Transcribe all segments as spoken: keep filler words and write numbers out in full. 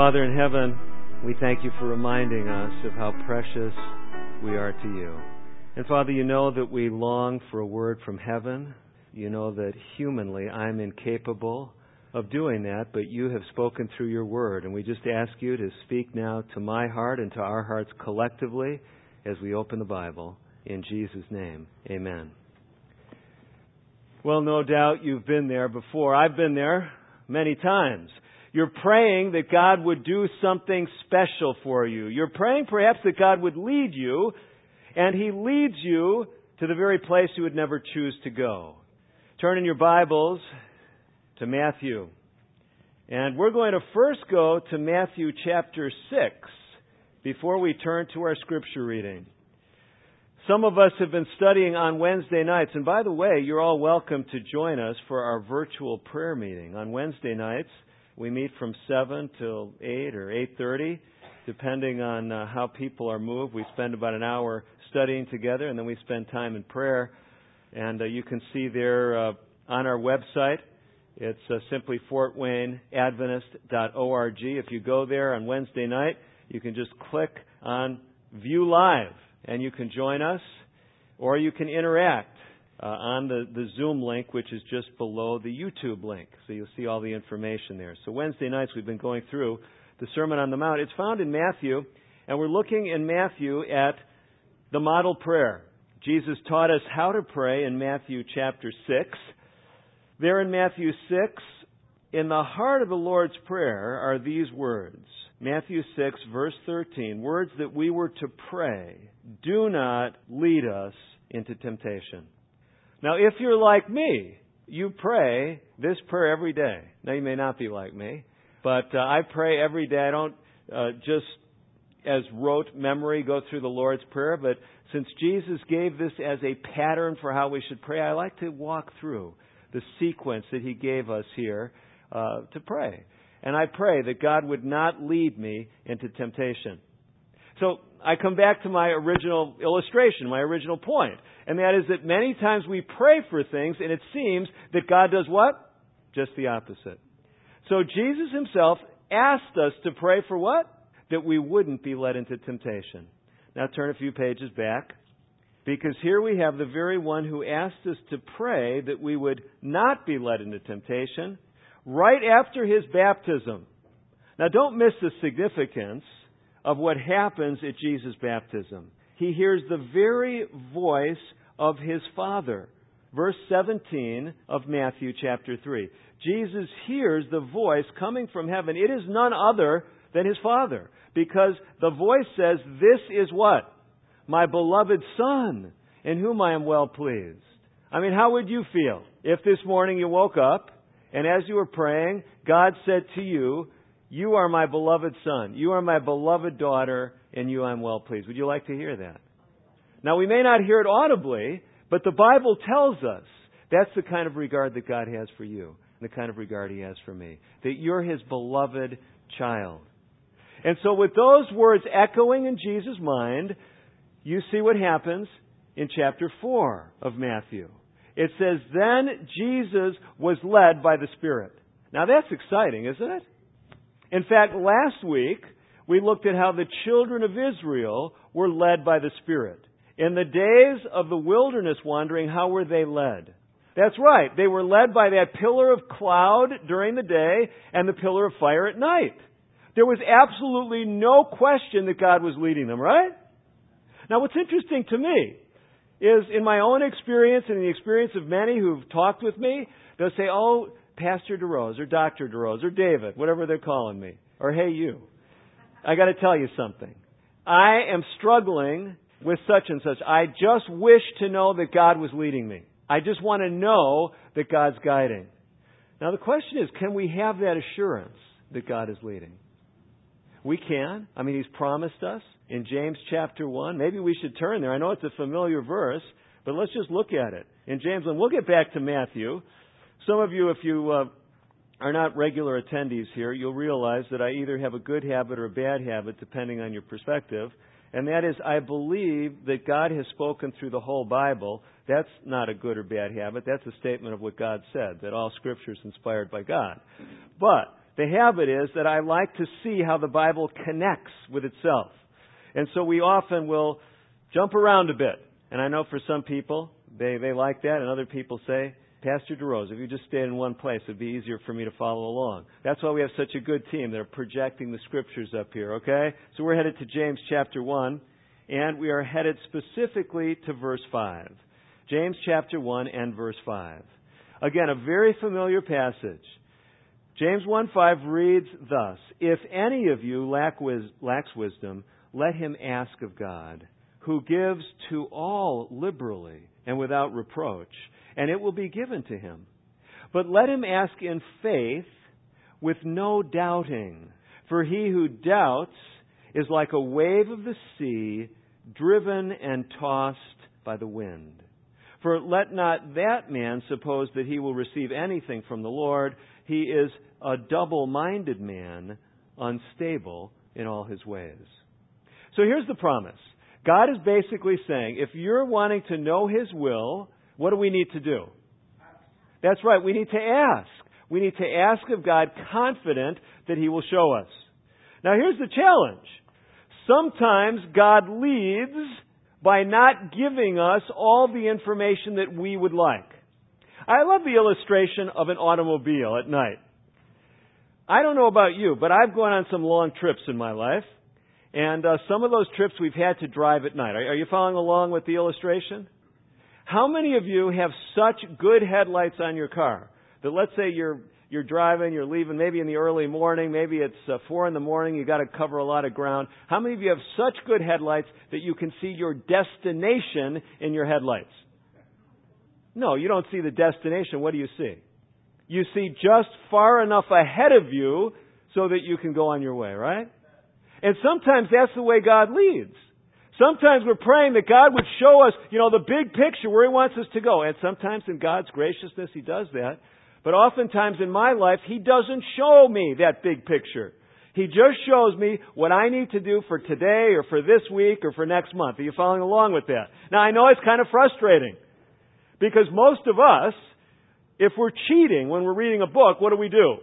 Father in heaven, we thank you for reminding us of how precious we are to you. And Father, you know that we long for a word from heaven. You know that humanly I'm incapable of doing that, but you have spoken through your word. And we just ask you to speak now to my heart and to our hearts collectively as we open the Bible. In Jesus' name, amen. Well, no doubt you've been there before. I've been there many times. You're praying that God would do something special for you. You're praying perhaps that God would lead you, and He leads you to the very place you would never choose to go. Turn in your Bibles to Matthew. And we're going to first go to Matthew chapter six before we turn to our scripture reading. Some of us have been studying on Wednesday nights. And by the way, you're all welcome to join us for our virtual prayer meeting. On Wednesday nights, we meet from seven till eight or eight thirty, depending on uh, how people are moved. We spend about an hour studying together, and then we spend time in prayer. And uh, you can see there uh, on our website, it's uh, simply fort wayne adventist dot org. If you go there on Wednesday night, you can just click on View Live, and you can join us, or you can interact uh, on the, the Zoom link, which is just below the YouTube link. So you'll see all the information there. So Wednesday nights we've been going through the Sermon on the Mount. It's found in Matthew, and we're looking in Matthew at the model prayer. Jesus taught us how to pray in Matthew chapter six. There in Matthew six, in the heart of the Lord's Prayer are these words. Matthew six, verse thirteen, words that we were to pray. Do not lead us into temptation. Now, if you're like me, you pray this prayer every day. Now, you may not be like me, but uh, I pray every day. I don't uh, just as rote memory go through the Lord's Prayer, but since Jesus gave this as a pattern for how we should pray, I like to walk through the sequence that He gave us here uh, to pray. And I pray that God would not lead me into temptation. So I come back to my original illustration, my original point, and that is that many times we pray for things, and it seems that God does what? Just the opposite. So Jesus Himself asked us to pray for what? That we wouldn't be led into temptation. Now turn a few pages back, because here we have the very one who asked us to pray that we would not be led into temptation right after His baptism. Now don't miss the significance of what happens at Jesus' baptism. He hears the very voice of His Father. Verse seventeen of Matthew chapter three. Jesus hears the voice coming from heaven. It is none other than His Father, because the voice says, "This is what? My beloved Son, in whom I am well pleased." I mean, how would you feel if this morning you woke up and as you were praying, God said to you, "You are my beloved Son, you are my beloved daughter, in you I am well pleased"? Would you like to hear that? Now, we may not hear it audibly, but the Bible tells us that's the kind of regard that God has for you, and the kind of regard He has for me, that you're His beloved child. And so with those words echoing in Jesus' mind, you see what happens in chapter four of Matthew. It says, "Then Jesus was led by the Spirit." Now that's exciting, isn't it? In fact, last week we looked at how the children of Israel were led by the Spirit. In the days of the wilderness wandering, how were they led? That's right. They were led by that pillar of cloud during the day and the pillar of fire at night. There was absolutely no question that God was leading them, right? Now, what's interesting to me is in my own experience and in the experience of many who've talked with me, they'll say, "Oh, Pastor DeRose or Doctor DeRose or David," whatever they're calling me, or "Hey, you, I got to tell you something. I am struggling with such and such. I just wish to know that God was leading me. I just want to know that God's guiding." Now, the question is, can we have that assurance that God is leading? We can. I mean, He's promised us in James chapter one. Maybe we should turn there. I know it's a familiar verse, but let's just look at it. In James one, we'll get back to Matthew. Some of you, if you uh, are not regular attendees here, you'll realize that I either have a good habit or a bad habit, depending on your perspective. And that is, I believe that God has spoken through the whole Bible. That's not a good or bad habit. That's a statement of what God said, that all Scripture is inspired by God. But The habit is that I like to see how the Bible connects with itself. And so we often will jump around a bit. And I know for some people, they, they like that, and other people say, Pastor DeRose, if you just stayed in one place, it would be easier for me to follow along. That's why we have such a good team that are projecting the Scriptures up here, okay? So we're headed to James chapter one, and we are headed specifically to verse five. James chapter one and verse five. Again, a very familiar passage. James one five reads thus, If any of you lack wis- lacks wisdom, let him ask of God, who gives to all liberally and without reproach, and it will be given to him. But let him ask in faith with no doubting. For he who doubts is like a wave of the sea, driven and tossed by the wind. For let not that man suppose that he will receive anything from the Lord. He is a double-minded man, unstable in all his ways. So here's the promise. God is basically saying, if you're wanting to know His will, what do we need to do? That's right, we need to ask. We need to ask of God, confident that He will show us. Now here's the challenge. Sometimes God leads by not giving us all the information that we would like. I love the illustration of an automobile at night. I don't know about you, but I've gone on some long trips in my life. And uh, some of those trips we've had to drive at night. Are, are you following along with the illustration? How many of you have such good headlights on your car that let's say you're you're driving, you're leaving maybe in the early morning, maybe it's uh, four in the morning, you've got to cover a lot of ground. How many of you have such good headlights that you can see your destination in your headlights? No, you don't see the destination. What do you see? You see just far enough ahead of you so that you can go on your way, right? And sometimes that's the way God leads. Sometimes we're praying that God would show us, you know, the big picture where He wants us to go. And sometimes in God's graciousness He does that. But oftentimes in my life, He doesn't show me that big picture. He just shows me what I need to do for today or for this week or for next month. Are you following along with that? Now I know it's kind of frustrating. Because most of us, if we're cheating when we're reading a book, what do we do?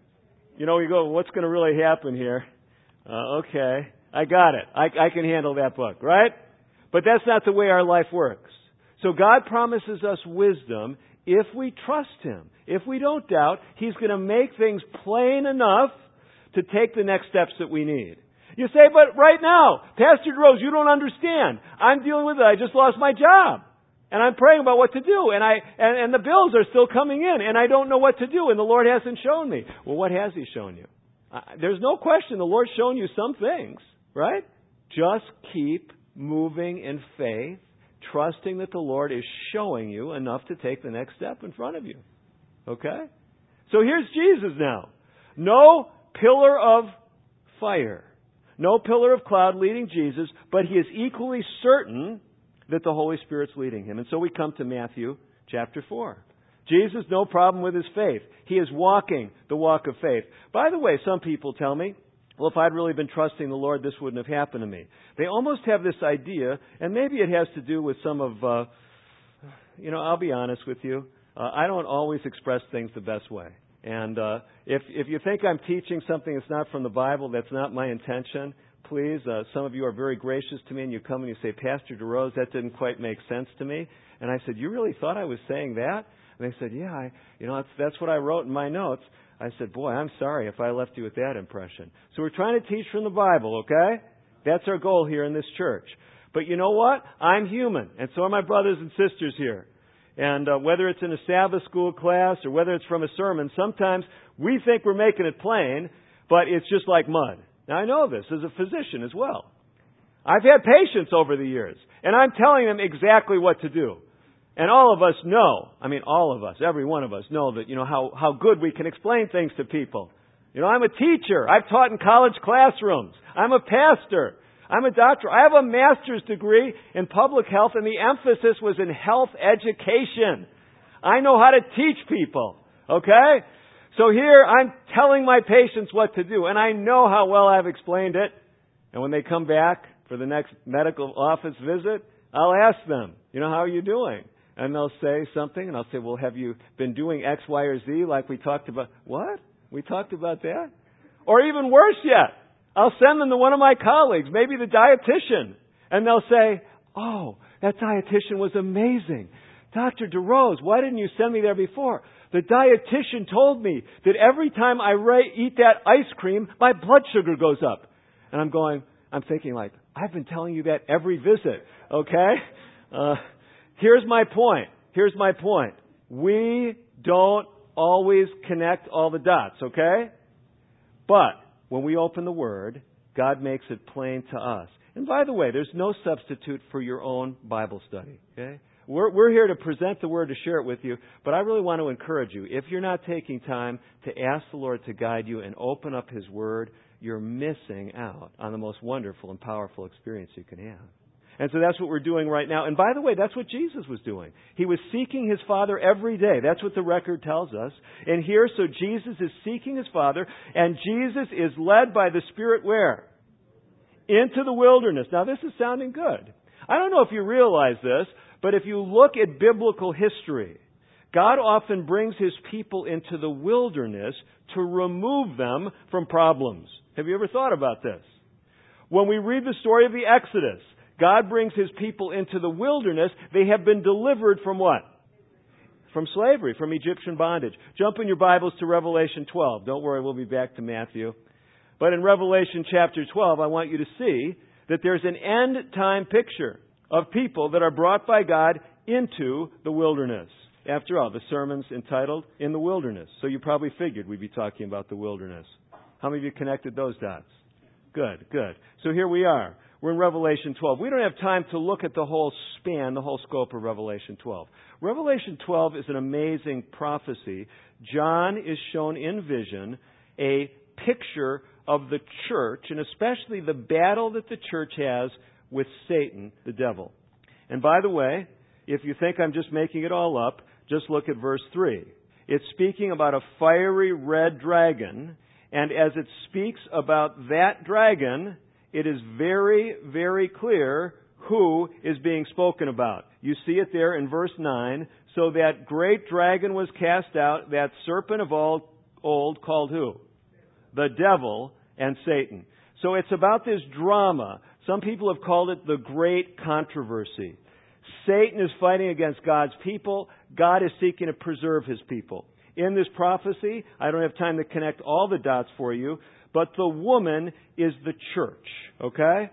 You know, we go, what's going to really happen here? Uh, okay, I got it. I, I can handle that book, right? But that's not the way our life works. So God promises us wisdom if we trust Him. If we don't doubt, He's going to make things plain enough to take the next steps that we need. You say, but right now, Pastor DeRose, you don't understand. I'm dealing with it. I just lost my job. And I'm praying about what to do. And I and, and the bills are still coming in. And I don't know what to do. And the Lord hasn't shown me. Well, what has He shown you? Uh, there's no question the Lord's shown you some things, right? Just keep moving in faith, trusting that the Lord is showing you enough to take the next step in front of you. Okay? So here's Jesus now. No pillar of fire. No pillar of cloud leading Jesus, but He is equally certain that the Holy Spirit's leading Him. And so we come to Matthew chapter four. Jesus, no problem with His faith. He is walking the walk of faith. By the way, some people tell me, well, if I'd really been trusting the Lord, this wouldn't have happened to me. They almost have this idea, and maybe it has to do with some of, uh, you know, I'll be honest with you. Uh, I don't always express things the best way. And uh, if if you think I'm teaching something that's not from the Bible, that's not my intention, please, uh, some of you are very gracious to me, and you come and you say, Pastor DeRose, that didn't quite make sense to me. And I said, you really thought I was saying that? And they said, yeah, I, you know, that's, that's what I wrote in my notes. I said, boy, I'm sorry if I left you with that impression. So we're trying to teach from the Bible, okay? That's our goal here in this church. But you know what? I'm human, and so are my brothers and sisters here. And uh, whether it's in a Sabbath school class or whether it's from a sermon, sometimes we think we're making it plain, but it's just like mud. Now, I know this as a physician as well. I've had patients over the years, and I'm telling them exactly what to do. And all of us know, I mean all of us, every one of us know that, you know, how, how good we can explain things to people. You know, I'm a teacher. I've taught in college classrooms. I'm a pastor. I'm a doctor. I have a master's degree in public health, and the emphasis was in health education. I know how to teach people, okay? So here I'm telling my patients what to do, and I know how well I've explained it. And when they come back for the next medical office visit, I'll ask them, you know, how are you doing? And they'll say something, and I'll say, well, have you been doing X, Y, or Z like we talked about? What? We talked about that. Or even worse yet, I'll send them to one of my colleagues, maybe the dietitian, and they'll say, oh, that dietitian was amazing. Doctor DeRose, why didn't you send me there before? The dietitian told me that every time I re- eat that ice cream, my blood sugar goes up. And I'm going, I'm thinking like, I've been telling you that every visit, okay? Uh, here's my point. Here's my point. We don't always connect all the dots, okay? But when we open the Word, God makes it plain to us. And by the way, there's no substitute for your own Bible study, okay? We're, we're here to present the Word, to share it with you, but I really want to encourage you. If you're not taking time to ask the Lord to guide you and open up His Word, you're missing out on the most wonderful and powerful experience you can have. And so that's what we're doing right now. And by the way, that's what Jesus was doing. He was seeking His Father every day. That's what the record tells us. And here, so Jesus is seeking His Father, and Jesus is led by the Spirit where? Into the wilderness. Now, this is sounding good. I don't know if you realize this, but if you look at biblical history, God often brings His people into the wilderness to remove them from problems. Have you ever thought about this? When we read the story of the Exodus, God brings His people into the wilderness. They have been delivered from what? From slavery, from Egyptian bondage. Jump in your Bibles to Revelation twelve. Don't worry, we'll be back to Matthew. But in Revelation chapter twelve, I want you to see that there's an end time picture of people that are brought by God into the wilderness. After all, the sermon's entitled In the Wilderness. So you probably figured we'd be talking about the wilderness. How many of you connected those dots? Good, good. So here we are. We're in Revelation twelve. We don't have time to look at the whole span, the whole scope of Revelation twelve. Revelation twelve is an amazing prophecy. John is shown in vision a picture of the church, and especially the battle that the church has with Satan, the devil. And by the way, if you think I'm just making it all up, just look at verse three. It's speaking about a fiery red dragon, and as it speaks about that dragon, it is very, very clear who is being spoken about. You see it there in verse nine. So that great dragon was cast out, that serpent of old, old called who? The devil and Satan. So it's about this drama. Some people have called it the great controversy. Satan is fighting against God's people. God is seeking to preserve His people. In this prophecy, I don't have time to connect all the dots for you, but the woman is the church, okay?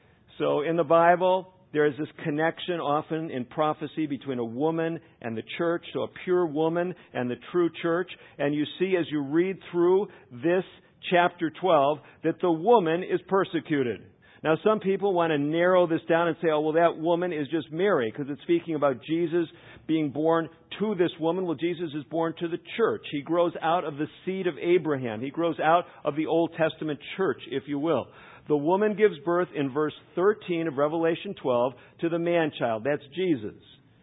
So in the Bible, there is this connection often in prophecy between a woman and the church, so a pure woman and the true church. And you see as you read through this chapter twelve that the woman is persecuted. Now, some people want to narrow this down and say, oh, well, that woman is just Mary, because it's speaking about Jesus being born to this woman. Well, Jesus is born to the church. He grows out of the seed of Abraham. He grows out of the Old Testament church, if you will. The woman gives birth in verse thirteen of Revelation twelve to the man-child. That's Jesus.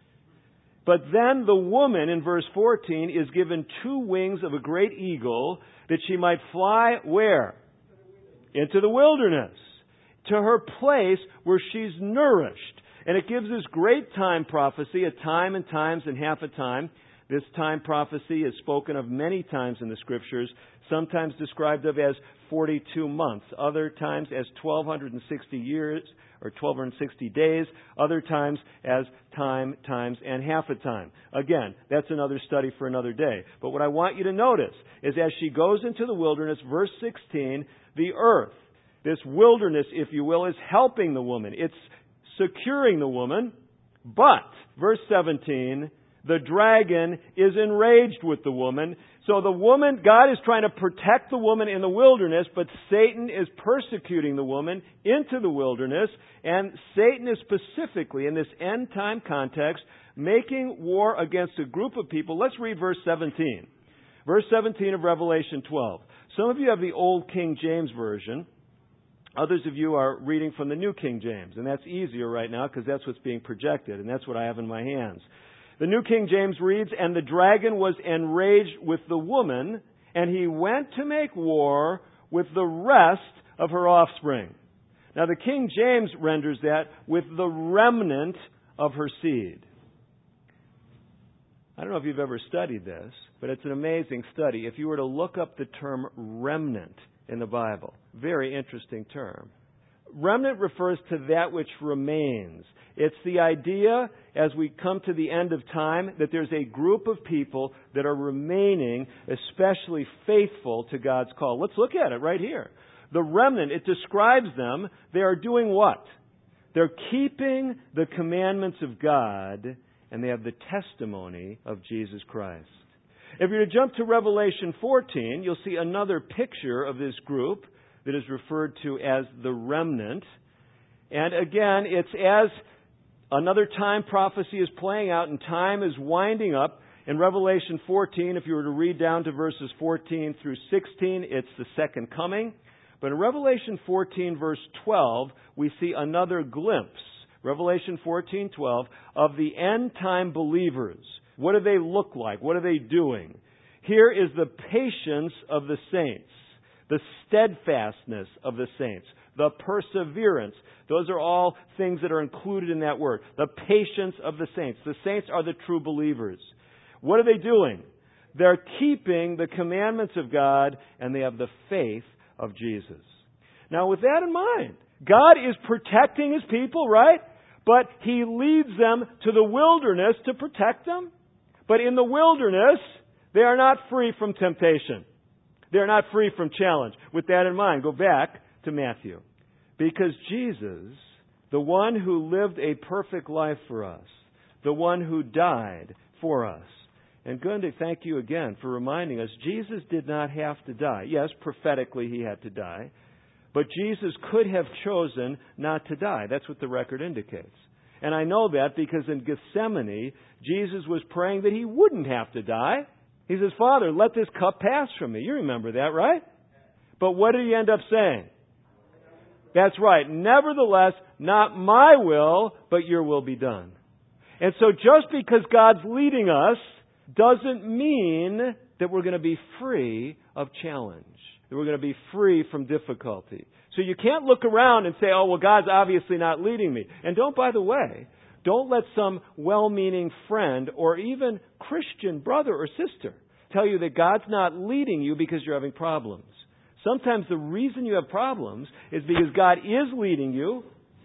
But then the woman in verse fourteen is given two wings of a great eagle that she might fly where? Into the wilderness. To her place where she's nourished. And it gives this great time prophecy, a time and times and half a time. This time prophecy is spoken of many times in the Scriptures, sometimes described of as forty-two months, other times as twelve sixty years or twelve sixty days, other times as time, times, and half a time. Again, that's another study for another day. But what I want you to notice is as she goes into the wilderness, verse sixteen, the earth, this wilderness, if you will, is helping the woman. It's securing the woman. But, verse seventeen, the dragon is enraged with the woman. So the woman, God is trying to protect the woman in the wilderness, but Satan is persecuting the woman into the wilderness. And Satan is specifically, in this end time context, making war against a group of people. Let's read verse seventeen. Verse seventeen of Revelation twelve. Some of you have the old King James Version. Others of you are reading from the New King James, and that's easier right now because that's what's being projected, and that's what I have in my hands. The New King James reads, and the dragon was enraged with the woman, and he went to make war with the rest of her offspring. Now the King James renders that with the remnant of her seed. I don't know if you've ever studied this, but it's an amazing study. If you were to look up the term remnant in the Bible, very interesting term. Remnant refers to that which remains. It's the idea, as we come to the end of time, that there's a group of people that are remaining especially faithful to God's call. Let's look at it right here. The remnant, it describes them. They are doing what? They're keeping the commandments of God, and they have the testimony of Jesus Christ. If you're to jump to Revelation fourteen, you'll see another picture of this group that is referred to as the remnant. And again, it's as another time prophecy is playing out and time is winding up. In Revelation fourteen, if you were to read down to verses fourteen through sixteen, it's the second coming. But in Revelation fourteen, verse twelve, we see another glimpse, Revelation fourteen twelve, of the end time believers. What do they look like? What are they doing? Here is the patience of the saints, the steadfastness of the saints, the perseverance. Those are all things that are included in that word. The patience of the saints. The saints are the true believers. What are they doing? They're keeping the commandments of God, and they have the faith of Jesus. Now, with that in mind, God is protecting His people, right? But He leads them to the wilderness to protect them. But in the wilderness, they are not free from temptation. They're not free from challenge. With that in mind, go back to Matthew. Because Jesus, the one who lived a perfect life for us, the one who died for us. And Gundy, thank you again for reminding us, Jesus did not have to die. Yes, prophetically He had to die. But Jesus could have chosen not to die. That's what the record indicates. And I know that because in Gethsemane, Jesus was praying that He wouldn't have to die. He says, Father, let this cup pass from me. You remember that, right? But what did He end up saying? That's right. Nevertheless, not my will, but your will be done. And so just because God's leading us doesn't mean that we're going to be free of challenge, that we're going to be free from difficulty. So you can't look around and say, oh, well, God's obviously not leading me. And don't, by the way, don't let some well-meaning friend or even Christian brother or sister tell you that God's not leading you because you're having problems. Sometimes the reason you have problems is because God is leading you.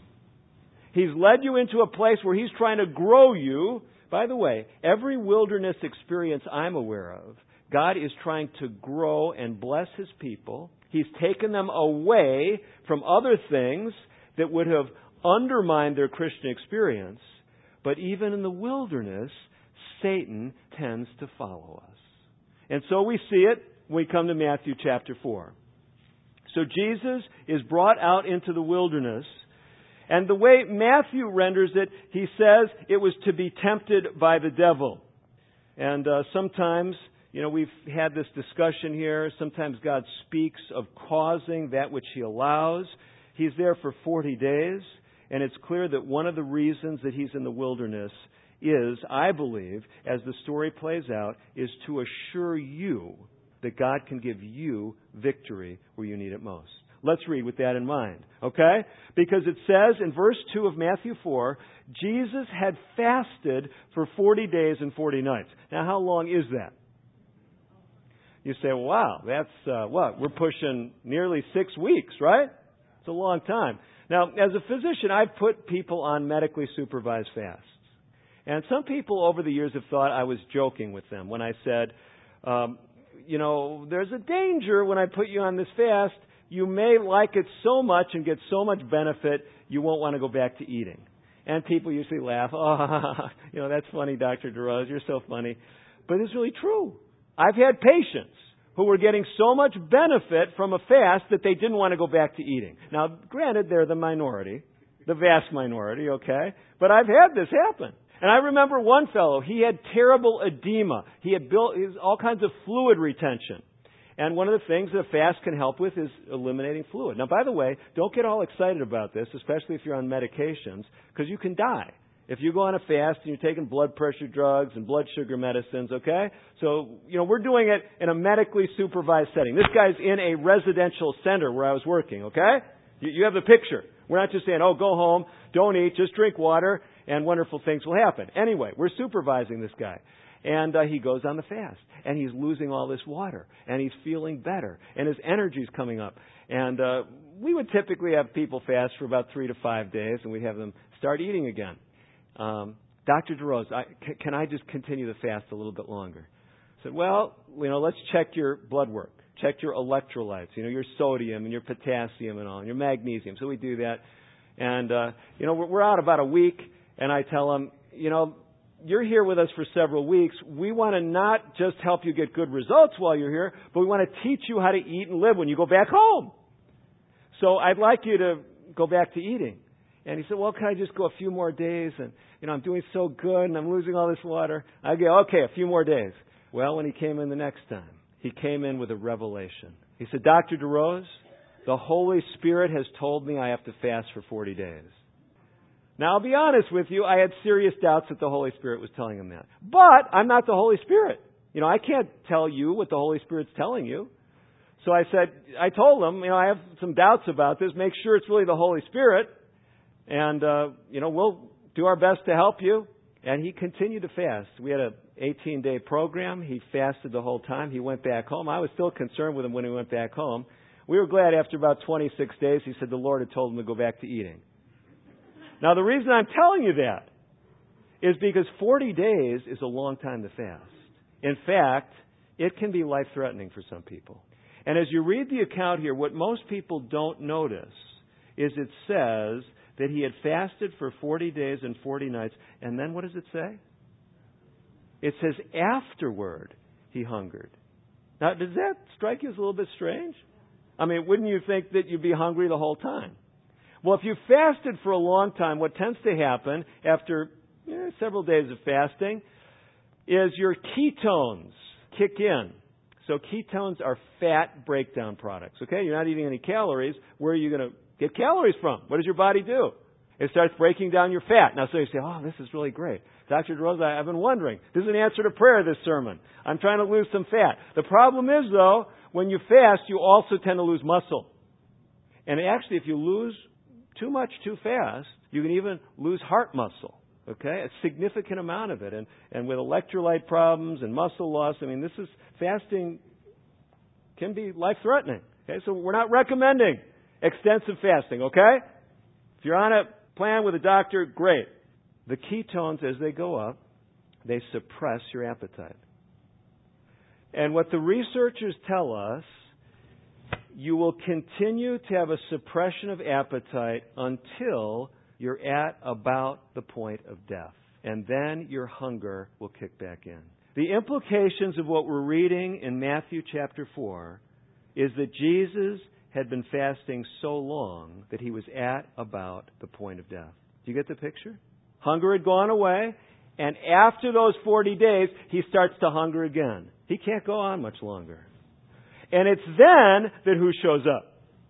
He's led you into a place where He's trying to grow you. By the way, every wilderness experience I'm aware of, God is trying to grow and bless His people. He's taken them away from other things that would have undermined their Christian experience. But even in the wilderness, Satan tends to follow us. And so we see it when we come to Matthew chapter four. So Jesus is brought out into the wilderness. And the way Matthew renders it, he says it was to be tempted by the devil. And uh, sometimes, you know, we've had this discussion here. Sometimes God speaks of causing that which He allows. He's there for forty days. And it's clear that one of the reasons that He's in the wilderness is, I believe, as the story plays out, is to assure you that God can give you victory where you need it most. Let's read with that in mind, okay? Because it says in verse two of Matthew four, Jesus had fasted for forty days and forty nights. Now, how long is that? You say, wow, that's uh, what? We're pushing nearly six weeks, right? It's a long time. Now, as a physician, I've put people on medically supervised fasts. And some people over the years have thought I was joking with them when I said, um, you know, there's a danger when I put you on this fast. You may like it so much and get so much benefit, you won't want to go back to eating. And people usually laugh, oh, you know, that's funny, Doctor DeRose, you're so funny. But it's really true. I've had patients who were getting so much benefit from a fast that they didn't want to go back to eating. Now, granted, they're the minority, the vast minority, okay? But I've had this happen. And I remember one fellow, he had terrible edema. He had built all kinds of fluid retention. And one of the things that a fast can help with is eliminating fluid. Now, by the way, don't get all excited about this, especially if you're on medications, because you can die if you go on a fast and you're taking blood pressure drugs and blood sugar medicines, okay? So, you know, we're doing it in a medically supervised setting. This guy's in a residential center where I was working, okay? You, you have the picture. We're not just saying, oh, go home, don't eat, just drink water, and wonderful things will happen. Anyway, we're supervising this guy. And uh, he goes on the fast. And he's losing all this water. And he's feeling better. And his energy's coming up. And uh, we would typically have people fast for about three to five days, and we'd have them start eating again. Um, Doctor DeRose, I, c- can I just continue the fast a little bit longer? I said, well, you know, let's check your blood work. Check your electrolytes, you know, your sodium and your potassium and all, and your magnesium. So we do that. And, uh, you know, we're, we're out about a week, and I tell them, you know, you're here with us for several weeks. We want to not just help you get good results while you're here, but we want to teach you how to eat and live when you go back home. So I'd like you to go back to eating. And he said, well, can I just go a few more days? And, you know, I'm doing so good, and I'm losing all this water. I go, okay, a few more days. Well, when he came in the next time, he came in with a revelation. He said, Doctor DeRose, the Holy Spirit has told me I have to fast for forty days. Now, I'll be honest with you, I had serious doubts that the Holy Spirit was telling him that. But I'm not the Holy Spirit. You know, I can't tell you what the Holy Spirit's telling you. So I said, I told him, you know, I have some doubts about this. Make sure it's really the Holy Spirit. And, uh, you know, we'll do our best to help you. And he continued to fast. We had an eighteen-day program. He fasted the whole time. He went back home. I was still concerned with him when he went back home. We were glad after about twenty-six days, he said the Lord had told him to go back to eating. Now, the reason I'm telling you that is because forty days is a long time to fast. In fact, it can be life-threatening for some people. And as you read the account here, what most people don't notice is it says that he had fasted for forty days and forty nights. And then what does it say? It says afterward he hungered. Now, does that strike you as a little bit strange? I mean, wouldn't you think that you'd be hungry the whole time? Well, if you fasted for a long time, what tends to happen after eh, several days of fasting is your ketones kick in. So ketones are fat breakdown products. Okay, you're not eating any calories. Where are you going to get calories from? What does your body do? It starts breaking down your fat. Now, so you say, oh, this is really great. Doctor DeRose, I've been wondering. This is an answer to prayer, this sermon. I'm trying to lose some fat. The problem is, though, when you fast, you also tend to lose muscle. And actually, if you lose too much too fast, you can even lose heart muscle. Okay? A significant amount of it. And, and with electrolyte problems and muscle loss, I mean, this is, fasting can be life-threatening. Okay? So we're not recommending extensive fasting, okay? If you're on a plan with a doctor, great. The ketones, as they go up, they suppress your appetite. And what the researchers tell us, you will continue to have a suppression of appetite until you're at about the point of death. And then your hunger will kick back in. The implications of what we're reading in Matthew chapter four is that Jesus had been fasting so long that he was at about the point of death. Do you get the picture? Hunger had gone away, and after those forty days, he starts to hunger again. He can't go on much longer. And it's then that who shows up?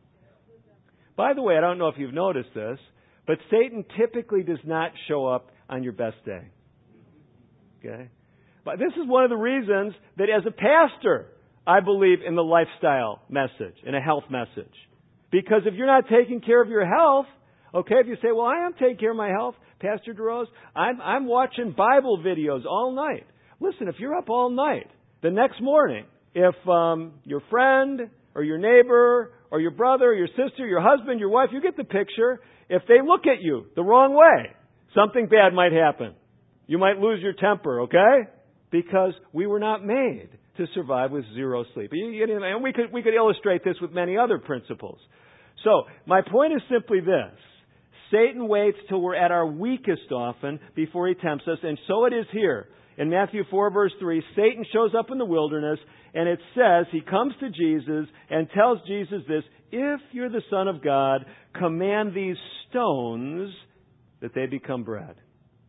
By the way, I don't know if you've noticed this, but Satan typically does not show up on your best day. Okay? But this is one of the reasons that as a pastor, I believe in the lifestyle message, in a health message. Because if you're not taking care of your health, okay, if you say, well, I am taking care of my health, Pastor DeRose, I'm, I'm watching Bible videos all night. Listen, if you're up all night, the next morning, if um, your friend or your neighbor or your brother or your sister, your husband, your wife, you get the picture, if they look at you the wrong way, something bad might happen. You might lose your temper, okay? Because we were not made to survive with zero sleep. And we could, we could illustrate this with many other principles. So, my point is simply this. Satan waits till we're at our weakest often before he tempts us. And so it is here. In Matthew four, verse three, Satan shows up in the wilderness, and it says he comes to Jesus and tells Jesus this, if you're the Son of God, command these stones that they become bread.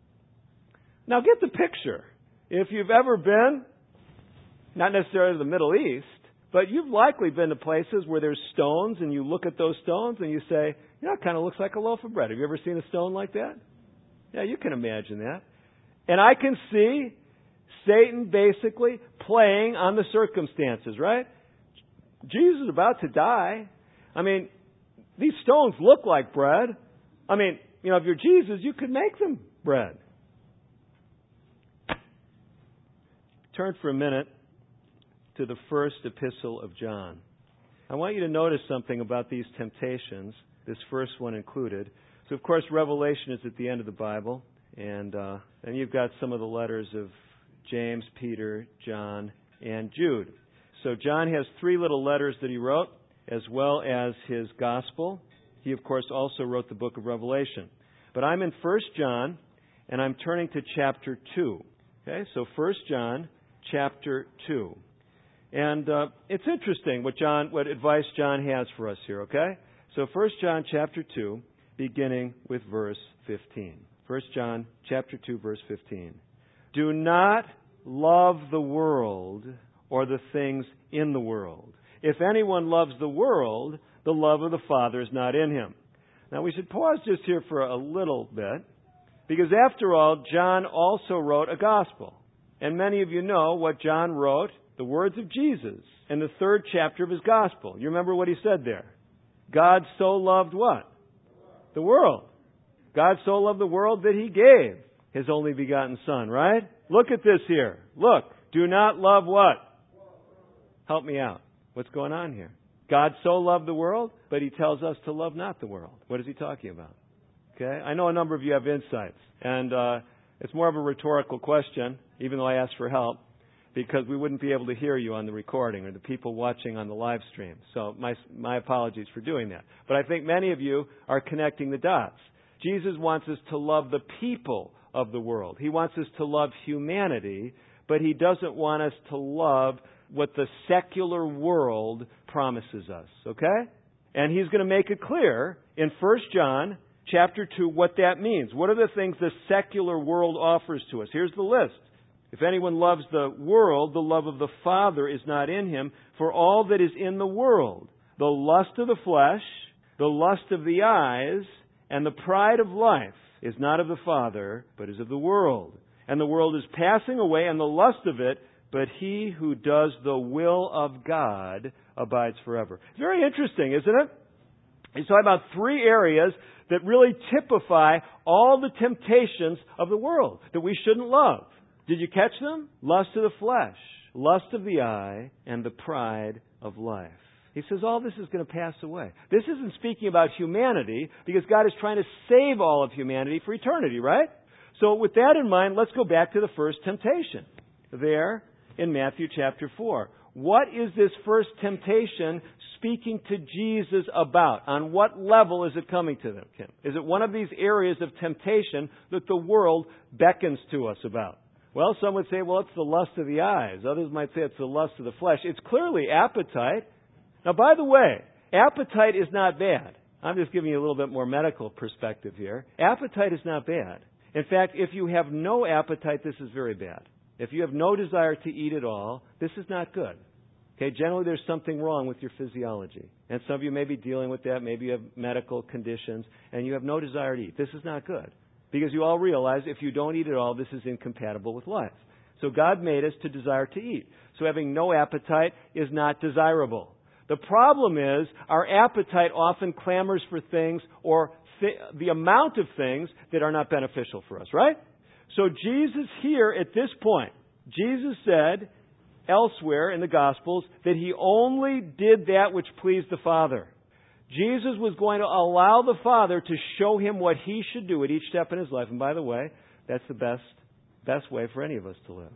Now get the picture. If you've ever been, not necessarily to the Middle East, but you've likely been to places where there's stones, and you look at those stones and you say, you know, it kind of looks like a loaf of bread. Have you ever seen a stone like that? Yeah, you can imagine that. And I can see Satan basically playing on the circumstances, right? Jesus is about to die. I mean, these stones look like bread. I mean, you know, if you're Jesus, you could make them bread. turn for a minute to the first epistle of John. I want you to notice something about these temptations, this first one included. So, of course, Revelation is at the end of the Bible, and uh, then you've got some of the letters of James, Peter, John, and Jude. So John has three little letters that he wrote, as well as his gospel. He, of course, also wrote the book of Revelation. But I'm in First John, and I'm turning to chapter two. Okay, so First John, chapter two. And uh, it's interesting what John, what advice John has for us here, okay? So First John, chapter two, beginning with verse fifteen. First John, chapter two, verse fifteen. Do not love the world or the things in the world. If anyone loves the world, the love of the Father is not in him. Now we should pause just here for a little bit, because after all, John also wrote a gospel. And many of you know what John wrote, the words of Jesus, in the third chapter of his gospel. You remember what he said there? God so loved what? The world. God so loved the world that He gave His only begotten Son, right? Look at this here. Look. Do not love what? Help me out. What's going on here? God so loved the world, but He tells us to love not the world. What is He talking about? Okay? I know a number of you have insights. And uh, it's more of a rhetorical question, even though I asked for help, because we wouldn't be able to hear you on the recording or the people watching on the live stream. So my my apologies for doing that. But I think many of you are connecting the dots. Jesus wants us to love the people of the world. He wants us to love humanity, but He doesn't want us to love what the secular world promises us. Okay? And He's going to make it clear in First John chapter two what that means. What are the things the secular world offers to us? Here's the list. If anyone loves the world, the love of the Father is not in him. For all that is in the world, the lust of the flesh, the lust of the eyes, and the pride of life is not of the Father, but is of the world. And the world is passing away, and the lust of it, but he who does the will of God abides forever. It's very interesting, isn't it? He's talking about three areas that really typify all the temptations of the world that we shouldn't love. Did you catch them? Lust of the flesh, lust of the eye, and the pride of life. He says all this is going to pass away. This isn't speaking about humanity, because God is trying to save all of humanity for eternity, right? So with that in mind, let's go back to the first temptation there in Matthew chapter four. What is this first temptation speaking to Jesus about? On what level is it coming to them? Is it one of these areas of temptation that the world beckons to us about? Well, some would say, well, it's the lust of the eyes. Others might say it's the lust of the flesh. It's clearly appetite. Now, by the way, appetite is not bad. I'm just giving you a little bit more medical perspective here. Appetite is not bad. In fact, if you have no appetite, this is very bad. If you have no desire to eat at all, this is not good. Okay, generally there's something wrong with your physiology. And some of you may be dealing with that. Maybe you have medical conditions, and you have no desire to eat. This is not good. Because you all realize if you don't eat at all, this is incompatible with life. So God made us to desire to eat. So having no appetite is not desirable. The problem is our appetite often clamors for things or th- the amount of things that are not beneficial for us, right? So Jesus here at this point, Jesus said elsewhere in the Gospels that He only did that which pleased the Father. Jesus was going to allow the Father to show Him what He should do at each step in His life. And by the way, that's the best, best way for any of us to live.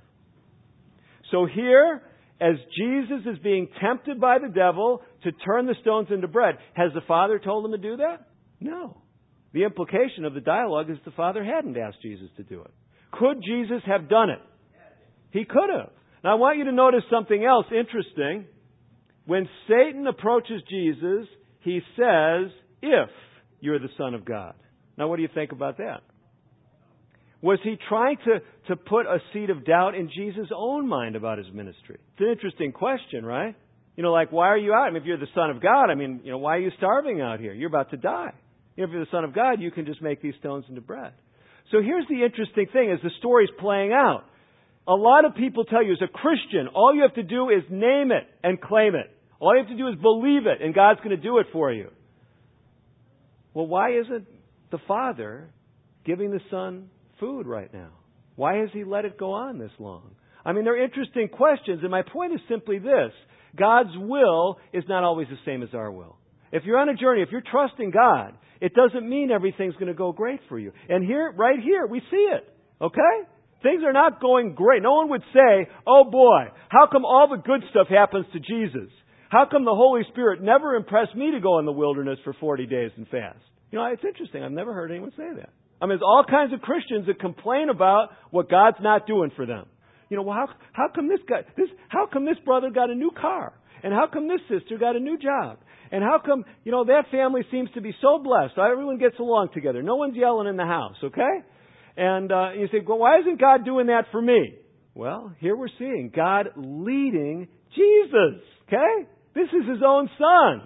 So here, as Jesus is being tempted by the devil to turn the stones into bread, has the Father told Him to do that? No. The implication of the dialogue is the Father hadn't asked Jesus to do it. Could Jesus have done it? He could have. Now I want you to notice something else interesting. When Satan approaches Jesus, he says, if you're the Son of God. Now, what do you think about that? Was he trying to, to put a seed of doubt in Jesus' own mind about His ministry? It's an interesting question, right? You know, like, why are you out? I mean, if you're the Son of God, I mean, you know, why are you starving out here? You're about to die. If you're the Son of God, you can just make these stones into bread. So here's the interesting thing as the story's playing out. A lot of people tell you, as a Christian, all you have to do is name it and claim it. All you have to do is believe it, and God's going to do it for you. Well, why isn't the Father giving the Son food right now? Why has He let it go on this long? I mean, they're interesting questions, and my point is simply this. God's will is not always the same as our will. If you're on a journey, if you're trusting God, it doesn't mean everything's going to go great for you. And here, right here, we see it. Okay? Things are not going great. No one would say, oh boy, how come all the good stuff happens to Jesus? How come the Holy Spirit never impressed me to go in the wilderness for forty days and fast? You know, it's interesting. I've never heard anyone say that. I mean, there's all kinds of Christians that complain about what God's not doing for them. You know, well, how, how come this guy, this, how come this brother got a new car? And how come this sister got a new job? And how come, you know, that family seems to be so blessed? Everyone gets along together. No one's yelling in the house, okay? And uh, you say, well, why isn't God doing that for me? Well, here we're seeing God leading Jesus, okay? This is His own Son.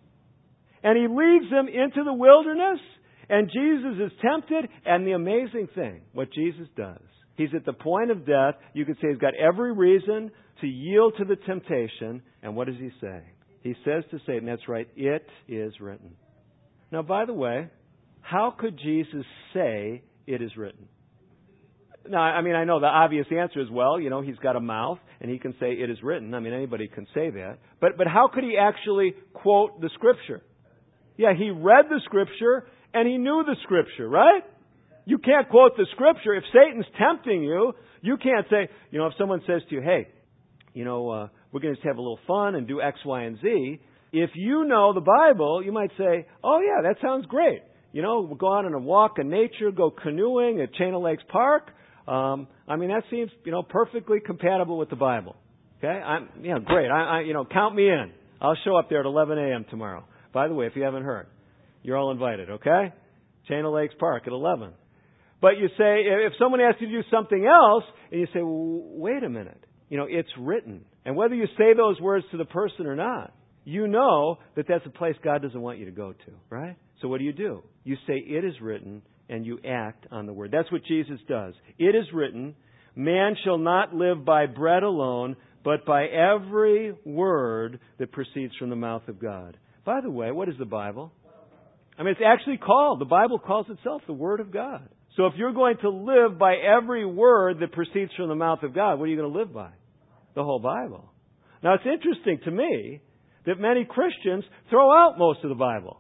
And He leads them into the wilderness, and Jesus is tempted. And the amazing thing, what Jesus does, He's at the point of death. You could say He's got every reason to yield to the temptation. And what does He say? He says to Satan, that's right, it is written. Now, by the way, how could Jesus say it is written? Now, I mean, I know the obvious answer is, well, you know, He's got a mouth and He can say it is written. I mean, anybody can say that. But, but how could He actually quote the Scripture? Yeah, He read the Scripture and He knew the Scripture, right? You can't quote the Scripture. If Satan's tempting you, you can't say, you know, if someone says to you, hey, you know, uh, we're going to just have a little fun and do X, Y, and Z. If you know the Bible, you might say, oh, yeah, that sounds great. You know, we'll go out on a walk in nature, go canoeing at Chain of Lakes Park. Um, I mean, that seems, you know, perfectly compatible with the Bible. Okay? I'm, yeah, great. I, I, you know, count me in. I'll show up there at eleven a.m. tomorrow. By the way, if you haven't heard, you're all invited, okay? Chain of Lakes Park at eleven. But you say, if someone asks you to do something else, and you say, well, wait a minute. You know, it's written. And whether you say those words to the person or not, you know that that's a place God doesn't want you to go to, right? So what do you do? You say, it is written, and you act on the word. That's what Jesus does. It is written, man shall not live by bread alone, but by every word that proceeds from the mouth of God. By the way, what is the Bible? I mean, it's actually called, the Bible calls itself the Word of God. So if you're going to live by every word that proceeds from the mouth of God, what are you going to live by? The whole Bible. Now, it's interesting to me that many Christians throw out most of the Bible.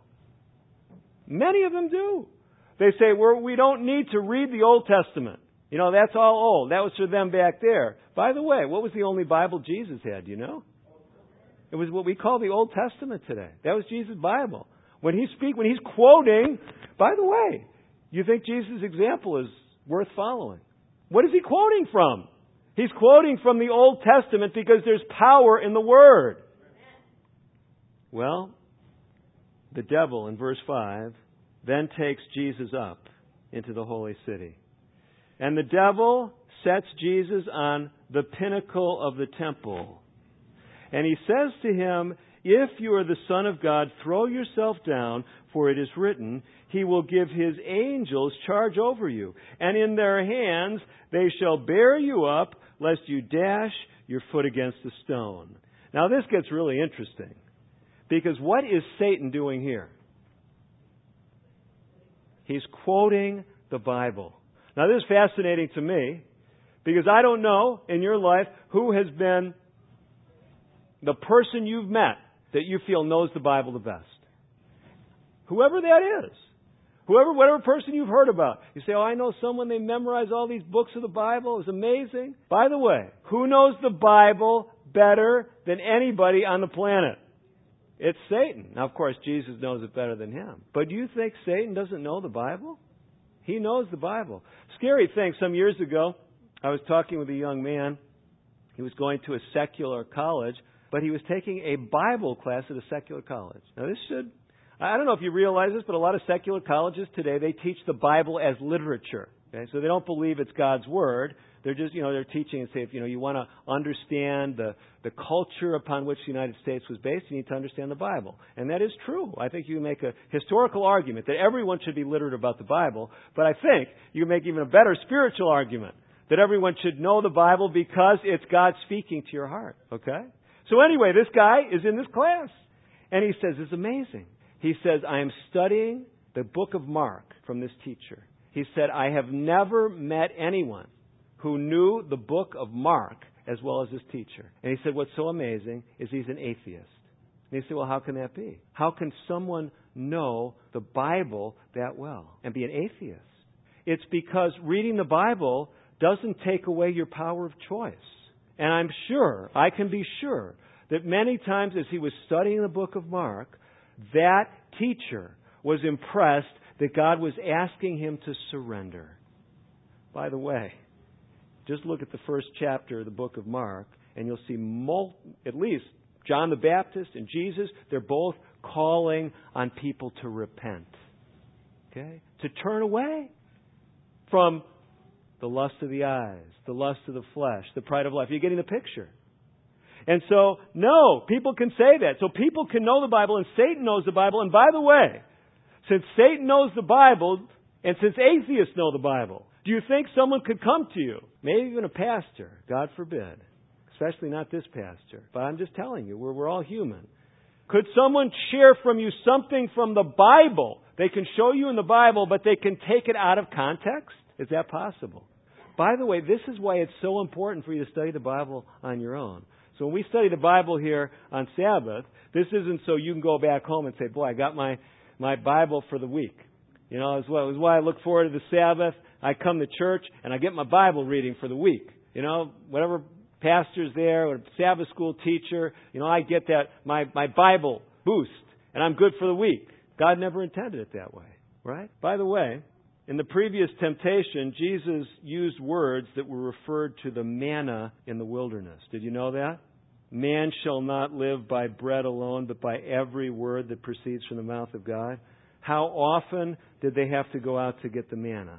Many of them do. They say, well, we don't need to read the Old Testament. You know, that's all old. That was for them back there. By the way, what was the only Bible Jesus had, do you know? It was what we call the Old Testament today. That was Jesus' Bible. When he speak, when he's quoting, by the way, you think Jesus' example is worth following? What is he quoting from? He's quoting from the Old Testament because there's power in the Word. Well, the devil, in verse five, then takes Jesus up into the holy city. And the devil sets Jesus on the pinnacle of the temple. And he says to him, if you are the Son of God, throw yourself down, for it is written, He will give His angels charge over you. And in their hands they shall bear you up, lest you dash your foot against a stone. Now this gets really interesting. Because what is Satan doing here? He's quoting the Bible. Now this is fascinating to me, because I don't know in your life who has been the person you've met that you feel knows the Bible the best. Whoever that is. Whoever, whatever person you've heard about. You say, oh, I know someone, they memorize all these books of the Bible. It was amazing. By the way, who knows the Bible better than anybody on the planet? It's Satan. Now, of course, Jesus knows it better than him. But do you think Satan doesn't know the Bible? He knows the Bible. Scary thing, some years ago, I was talking with a young man. He was going to a secular college, but he was taking a Bible class at a secular college. Now, this should, I don't know if you realize this, but a lot of secular colleges today, they teach the Bible as literature. Okay? So they don't believe it's God's Word. They're just, you know, they're teaching and say, if, you know, you want to understand the, the culture upon which the United States was based, you need to understand the Bible. And that is true. I think you can make a historical argument that everyone should be literate about the Bible, but I think you can make even a better spiritual argument that everyone should know the Bible because it's God speaking to your heart. Okay? So anyway, this guy is in this class, and he says, it's amazing. He says, I am studying the book of Mark from this teacher. He said, I have never met anyone who knew the book of Mark as well as his teacher. And he said, what's so amazing is he's an atheist. And he said, well, how can that be? How can someone know the Bible that well and be an atheist? It's because reading the Bible doesn't take away your power of choice. And I'm sure, I can be sure, that many times as he was studying the book of Mark, that teacher was impressed that God was asking him to surrender. By the way, just look at the first chapter of the book of Mark, and you'll see mul- at least John the Baptist and Jesus, they're both calling on people to repent. Okay? To turn away from the lust of the eyes, the lust of the flesh, the pride of life. You're getting the picture. And so, no, people can say that. So people can know the Bible, and Satan knows the Bible. And by the way, since Satan knows the Bible, and since atheists know the Bible, do you think someone could come to you, maybe even a pastor, God forbid, especially not this pastor, but I'm just telling you, we're, we're all human. Could someone share from you something from the Bible? They can show you in the Bible, but they can take it out of context? Is that possible? By the way, this is why it's so important for you to study the Bible on your own. So when we study the Bible here on Sabbath, this isn't so you can go back home and say, boy, I got my, my Bible for the week. You know, it's why I look forward to the Sabbath. I come to church and I get my Bible reading for the week. You know, whatever pastor's there or Sabbath school teacher, you know, I get that, my, my Bible boost, and I'm good for the week. God never intended it that way, right? By the way, in the previous temptation, Jesus used words that were referred to the manna in the wilderness. Did you know that? Man shall not live by bread alone, but by every word that proceeds from the mouth of God. How often did they have to go out to get the manna?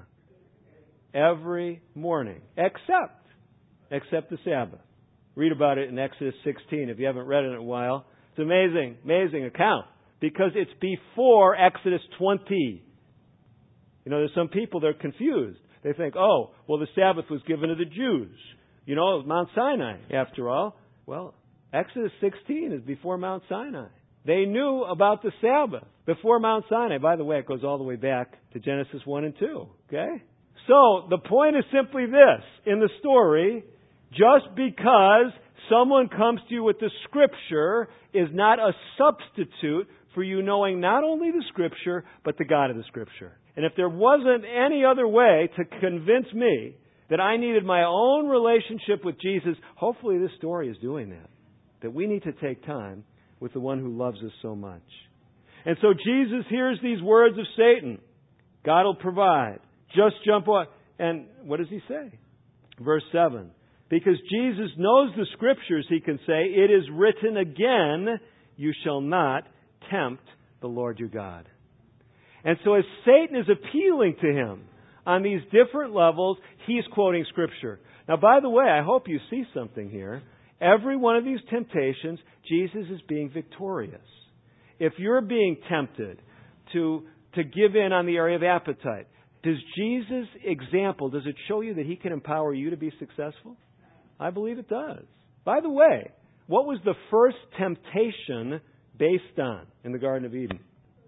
Every morning, except, except the Sabbath. Read about it in Exodus sixteen if you haven't read it in a while. It's an amazing, amazing account because it's before Exodus twenty. You know, there's some people that are confused. They think, oh, well, the Sabbath was given to the Jews. You know, it was Mount Sinai, after all. Well, Exodus sixteen is before Mount Sinai. They knew about the Sabbath before Mount Sinai. By the way, it goes all the way back to Genesis one and two. Okay? So, the point is simply this. In the story, just because someone comes to you with the Scripture is not a substitute for you knowing not only the Scripture, but the God of the Scripture. And if there wasn't any other way to convince me that I needed my own relationship with Jesus, hopefully this story is doing that. That we need to take time with the one who loves us so much. And so Jesus hears these words of Satan. God will provide. Just jump on. And what does he say? Verse seven. Because Jesus knows the Scriptures, he can say, it is written again, you shall not tempt the Lord your God. And so as Satan is appealing to him on these different levels, he's quoting Scripture. Now, by the way, I hope you see something here. Every one of these temptations, Jesus is being victorious. If you're being tempted to, to give in on the area of appetite, does Jesus' example, does it show you that he can empower you to be successful? I believe it does. By the way, what was the first temptation based on in the Garden of Eden?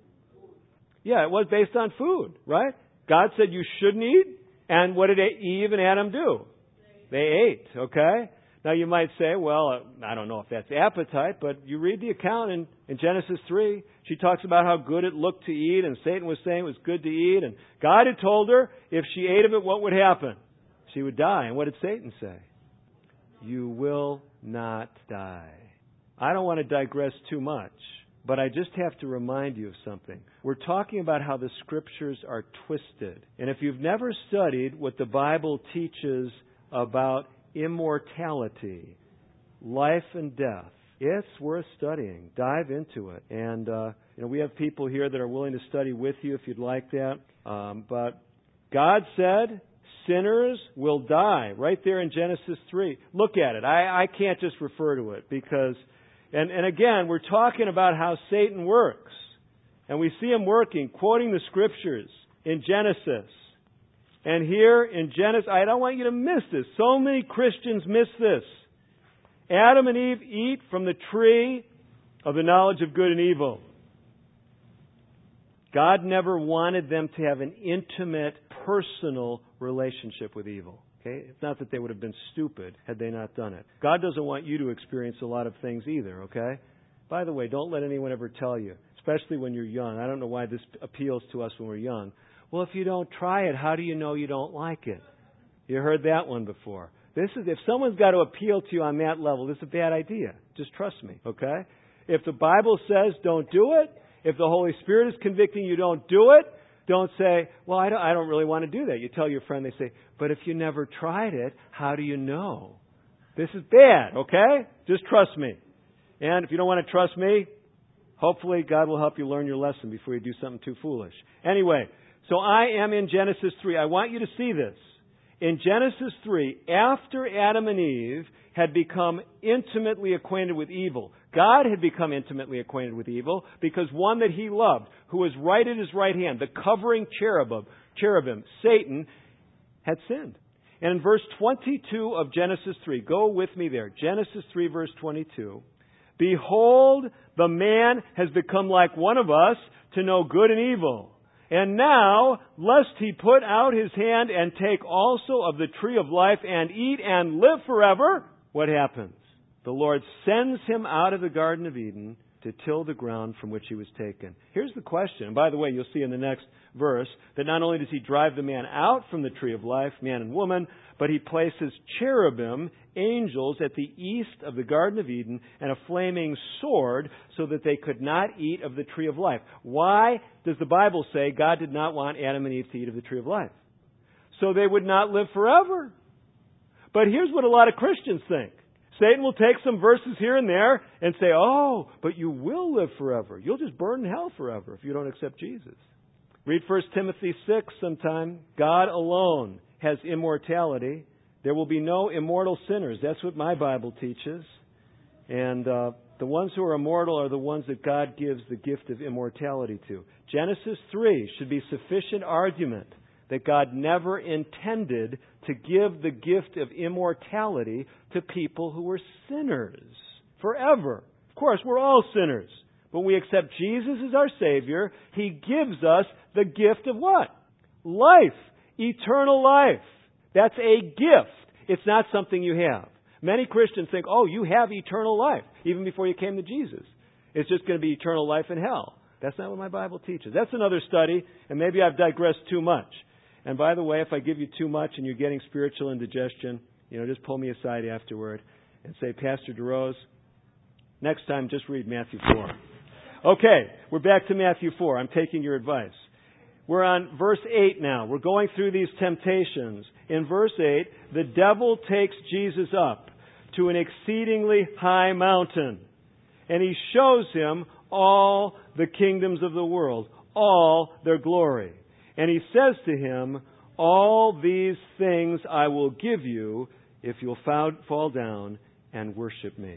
Yeah, it was based on food, right? God said you shouldn't eat. And what did Eve and Adam do? They ate, okay? Now you might say, well, I don't know if that's appetite, but you read the account in, in Genesis three. She talks about how good it looked to eat, and Satan was saying it was good to eat. And God had told her if she ate of it, what would happen? She would die. And what did Satan say? You will not die. I don't want to digress too much, but I just have to remind you of something. We're talking about how the Scriptures are twisted. And if you've never studied what the Bible teaches about immortality, life and death, it's worth studying. Dive into it. And, uh, you know, we have people here that are willing to study with you if you'd like that. Um, but God said sinners will die right there in Genesis three. Look at it. I, I can't just refer to it because, and, and again, we're talking about how Satan works. And we see him working, quoting the Scriptures in Genesis. And here in Genesis, I don't want you to miss this. So many Christians miss this. Adam and Eve eat from the tree of the knowledge of good and evil. God never wanted them to have an intimate, personal relationship with evil. Okay? It's not that they would have been stupid had they not done it. God doesn't want you to experience a lot of things either, okay? By the way, don't let anyone ever tell you, especially when you're young. I don't know why this appeals to us when we're young. Well, if you don't try it, how do you know you don't like it? You heard that one before. This is, if someone's got to appeal to you on that level, this is a bad idea. Just trust me, okay? If the Bible says don't do it, if the Holy Spirit is convicting you don't do it, don't say, well, I don't, I don't really want to do that. You tell your friend, they say, but if you never tried it, how do you know? This is bad, okay? Just trust me. And if you don't want to trust me, hopefully God will help you learn your lesson before you do something too foolish. Anyway, so I am in Genesis three. I want you to see this. In Genesis three, after Adam and Eve had become intimately acquainted with evil, God had become intimately acquainted with evil because one that He loved, who was right at His right hand, the covering cherubim, cherubim, Satan, had sinned. And in verse twenty-two of Genesis three, go with me there. Genesis three, verse twenty-two. Behold, the man has become like one of us to know good and evil. And now, lest he put out his hand and take also of the tree of life and eat and live forever, what happens? The Lord sends him out of the Garden of Eden to till the ground from which he was taken. Here's the question. And by the way, you'll see in the next verse that not only does he drive the man out from the tree of life, man and woman, but he places cherubim, angels, at the east of the Garden of Eden and a flaming sword so that they could not eat of the tree of life. Why does the Bible say God did not want Adam and Eve to eat of the tree of life? So they would not live forever. But here's what a lot of Christians think. Satan will take some verses here and there and say, oh, but you will live forever. You'll just burn in hell forever if you don't accept Jesus. Read First Timothy six sometime. God alone has immortality. There will be no immortal sinners. That's what my Bible teaches. And uh, the ones who are immortal are the ones that God gives the gift of immortality to. Genesis three should be sufficient argument that God never intended to give the gift of immortality to people who were sinners forever. Of course, we're all sinners. But when we accept Jesus as our Savior, He gives us the gift of what? Life. Eternal life. That's a gift. It's not something you have. Many Christians think, oh, you have eternal life, even before you came to Jesus. It's just going to be eternal life in hell. That's not what my Bible teaches. That's another study, and maybe I've digressed too much. And by the way, if I give you too much and you're getting spiritual indigestion, you know, just pull me aside afterward and say, Pastor DeRose, next time just read Matthew four. Okay, we're back to Matthew four. I'm taking your advice. We're on verse eight now. We're going through these temptations. In verse eight, the devil takes Jesus up to an exceedingly high mountain, and he shows him all the kingdoms of the world, all their glory. And he says to him, all these things I will give you if you'll fall down and worship me.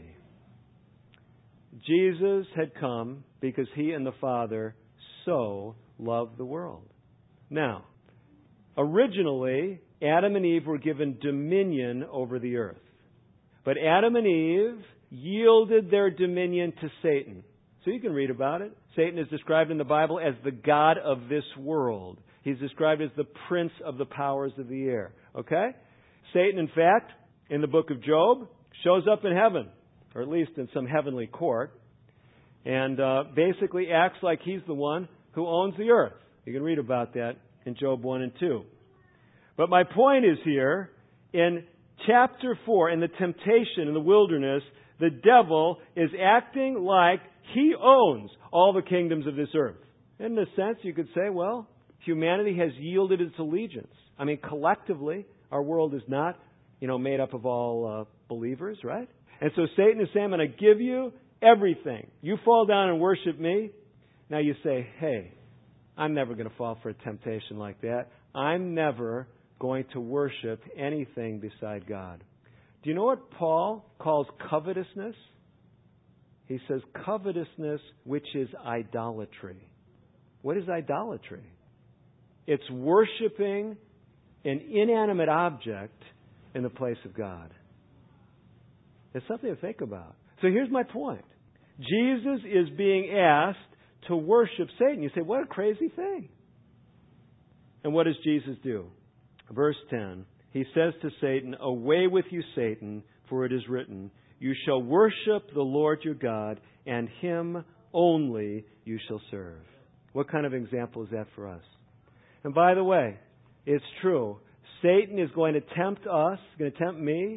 Jesus had come because He and the Father so loved the world. Now, originally, Adam and Eve were given dominion over the earth. But Adam and Eve yielded their dominion to Satan. So you can read about it. Satan is described in the Bible as the god of this world. He's described as the prince of the powers of the air. Okay? Satan, in fact, in the book of Job, shows up in heaven, or at least in some heavenly court, and uh, basically acts like he's the one who owns the earth. You can read about that in Job one and two. But my point is here, in chapter four, in the temptation in the wilderness, the devil is acting like he owns all the kingdoms of this earth. In a sense, you could say, well, humanity has yielded its allegiance. I mean, collectively, our world is not, you know, made up of all uh, believers, right? And so Satan is saying, I'm going to give you everything. You fall down and worship me. Now you say, hey, I'm never going to fall for a temptation like that. I'm never going to worship anything beside God. Do you know what Paul calls covetousness? He says covetousness, which is idolatry. What is idolatry? It's worshiping an inanimate object in the place of God. It's something to think about. So here's my point. Jesus is being asked to worship Satan. You say, what a crazy thing. And what does Jesus do? Verse ten, he says to Satan, "Away with you, Satan, for it is written, you shall worship the Lord your God, and Him only you shall serve." What kind of example is that for us? And by the way, it's true. Satan is going to tempt us, going to tempt me,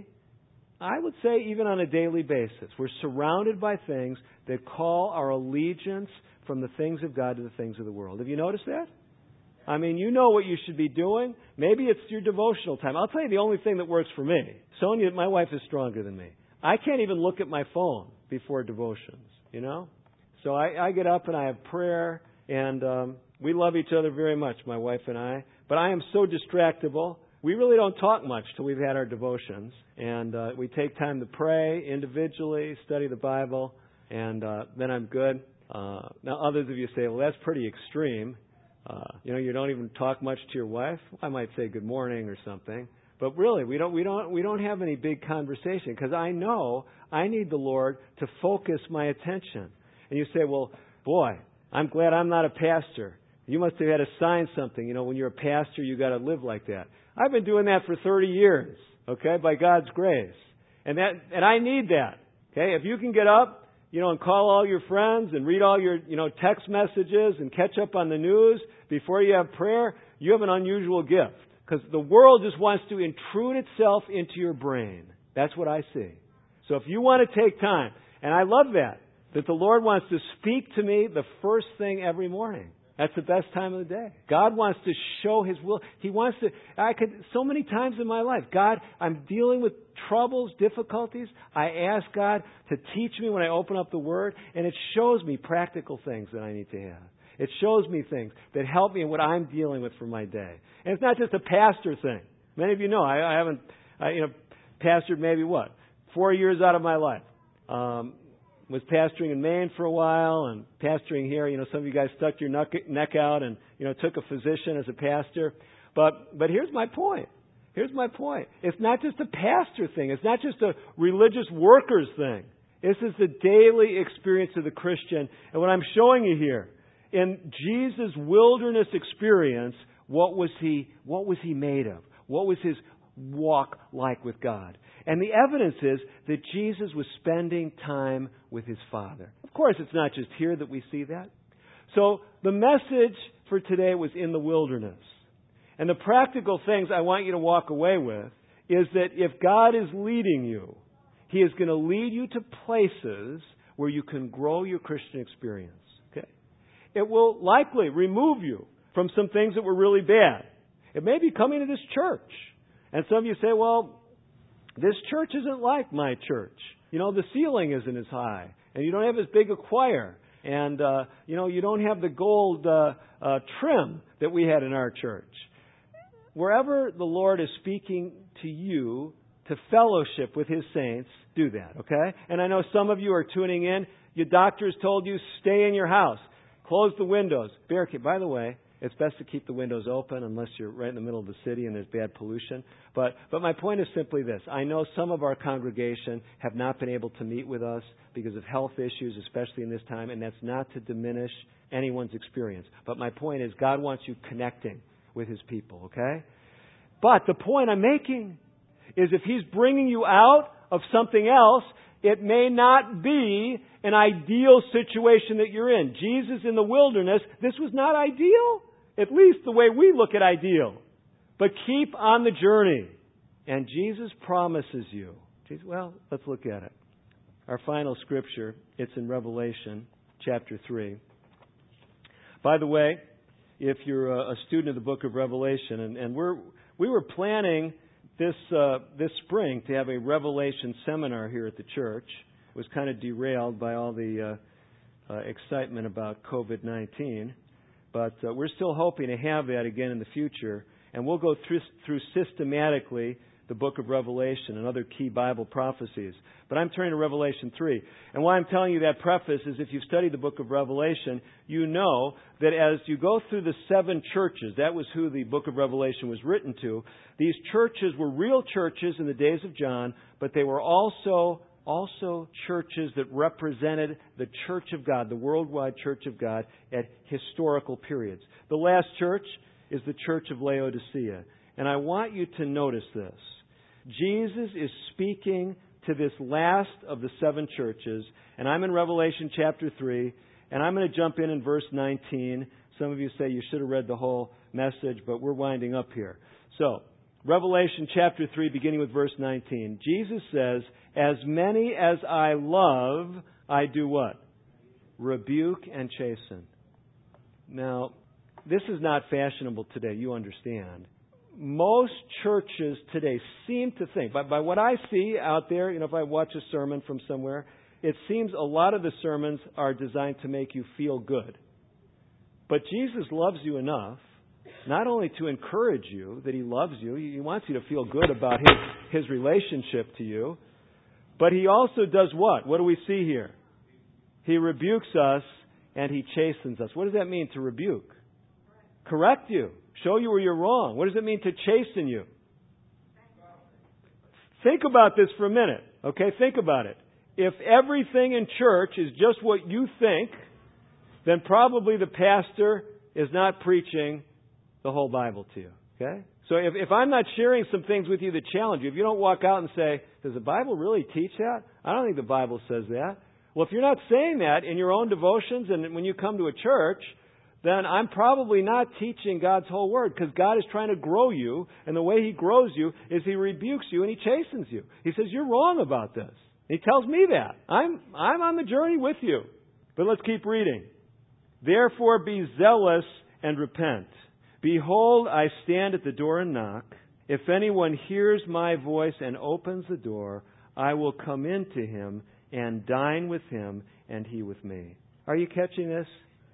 I would say even on a daily basis. We're surrounded by things that call our allegiance from the things of God to the things of the world. Have you noticed that? I mean, you know what you should be doing. Maybe it's your devotional time. I'll tell you the only thing that works for me. Sonia, my wife, is stronger than me. I can't even look at my phone before devotions, you know? So I, I get up and I have prayer, and um, we love each other very much, my wife and I. But I am so distractible. We really don't talk much till we've had our devotions. And uh, we take time to pray individually, study the Bible, and uh, then I'm good. Uh, now, others of you say, well, that's pretty extreme. Uh, you know, you don't even talk much to your wife. I might say good morning or something. But really, we don't we don't we don't have any big conversation, because I know I need the Lord to focus my attention. And you say, well, boy, I'm glad I'm not a pastor. You must have had to sign something. You know, when you're a pastor, you got to live like that. I've been doing that for thirty years, okay, by God's grace. And that and I need that. Okay? If you can get up, you know, and call all your friends and read all your, you know, text messages and catch up on the news before you have prayer, you have an unusual gift. Because the world just wants to intrude itself into your brain. That's what I see. So if you want to take time, and I love that, that the Lord wants to speak to me the first thing every morning. That's the best time of the day. God wants to show His will. He wants to, I could, so many times in my life, God, I'm dealing with troubles, difficulties. I ask God to teach me when I open up the Word, and it shows me practical things that I need to have. It shows me things that help me in what I'm dealing with for my day. And it's not just a pastor thing. Many of you know, I, I haven't, I, you know, pastored maybe what? Four years out of my life. Um, was pastoring in Maine for a while and pastoring here. You know, some of you guys stuck your neck, neck out and, you know, took a physician as a pastor. But, but here's my point. Here's my point. It's not just a pastor thing. It's not just a religious workers thing. This is the daily experience of the Christian. And what I'm showing you here, in Jesus' wilderness experience, what was he, what was he made of? What was his walk like with God? And the evidence is that Jesus was spending time with His Father. Of course, it's not just here that we see that. So the message for today was in the wilderness. And the practical things I want you to walk away with is that if God is leading you, He is going to lead you to places where you can grow your Christian experience. Okay? It will likely remove you from some things that were really bad. It may be coming to this church. And some of you say, well, this church isn't like my church. You know, the ceiling isn't as high. And you don't have as big a choir. And, uh, you know, you don't have the gold uh, uh, trim that we had in our church. Wherever the Lord is speaking to you to fellowship with His saints, do that, okay? And I know some of you are tuning in. Your doctors told you, stay in your house. Close the windows. Barricade. By the way, it's best to keep the windows open unless you're right in the middle of the city and there's bad pollution. But but my point is simply this. I know some of our congregation have not been able to meet with us because of health issues, especially in this time, and that's not to diminish anyone's experience. But my point is God wants you connecting with His people, okay? But the point I'm making is if He's bringing you out of something else, it may not be an ideal situation that you're in. Jesus in the wilderness, this was not ideal, at least the way we look at ideal. But keep on the journey. And Jesus promises you. Well, let's look at it. Our final scripture, it's in Revelation chapter three. By the way, if you're a student of the book of Revelation, and, and we're we were planning this uh, this spring to have a Revelation seminar here at the church. It was kind of derailed by all the uh, uh, excitement about covid nineteen. But uh, we're still hoping to have that again in the future. And we'll go through, through systematically the book of Revelation and other key Bible prophecies. But I'm turning to Revelation three. And why I'm telling you that preface is if you've studied the book of Revelation, you know that as you go through the seven churches, that was who the book of Revelation was written to, these churches were real churches in the days of John, but they were also also churches that represented the church of God, the worldwide church of God at historical periods. The last church is the church of Laodicea. And I want you to notice this. Jesus is speaking to this last of the seven churches, and I'm in Revelation chapter three, and I'm going to jump in in verse nineteen. Some of you say you should have read the whole message, but we're winding up here. So, Revelation chapter three, beginning with verse nineteen. Jesus says, "As many as I love, I do what? Rebuke and chasten." Now, this is not fashionable today, you understand. Most churches today seem to think, by, by what I see out there, you know, if I watch a sermon from somewhere, it seems a lot of the sermons are designed to make you feel good. But Jesus loves you enough, not only to encourage you that He loves you, He wants you to feel good about His, His relationship to you, but He also does what? What do we see here? He rebukes us and He chastens us. What does that mean, to rebuke? Correct you. Show you where you're wrong. What does it mean to chasten you? Think about this for a minute. Okay, think about it. If everything in church is just what you think, then probably the pastor is not preaching the whole Bible to you. Okay? So if, if I'm not sharing some things with you that challenge you, if you don't walk out and say, does the Bible really teach that? I don't think the Bible says that. Well, if you're not saying that in your own devotions and when you come to a church, then I'm probably not teaching God's whole Word, because God is trying to grow you, and the way He grows you is He rebukes you and He chastens you. He says, you're wrong about this. He tells me that. I'm, I'm on the journey with you. But let's keep reading. "Therefore be zealous and repent. Behold, I stand at the door and knock. If anyone hears my voice and opens the door, I will come in to him and dine with him and he with me." Are you catching this?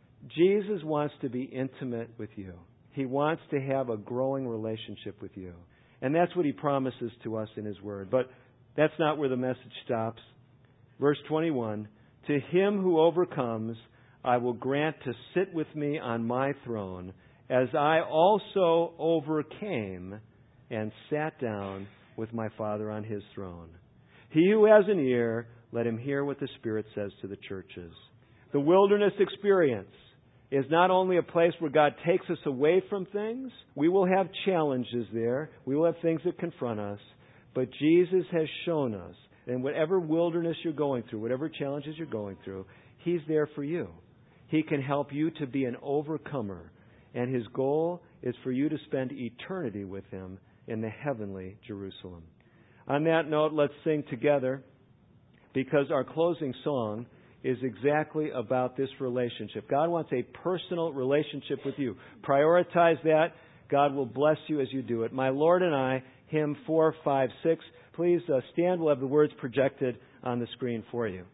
Jesus wants to be intimate with you. He wants to have a growing relationship with you. And that's what He promises to us in His Word. But that's not where the message stops. Verse twenty-one, "To him who overcomes, I will grant to sit with me on my throne, as I also overcame and sat down with my Father on His throne. He who has an ear, let him hear what the Spirit says to the churches." The wilderness experience is not only a place where God takes us away from things. We will have challenges there. We will have things that confront us. But Jesus has shown us, in whatever wilderness you're going through, whatever challenges you're going through, He's there for you. He can help you to be an overcomer. And His goal is for you to spend eternity with Him in the heavenly Jerusalem. On that note, let's sing together, because our closing song is exactly about this relationship. God wants a personal relationship with you. Prioritize that. God will bless you as you do it. "My Lord and I," hymn four, five, six. Please uh, stand. We'll have the words projected on the screen for you.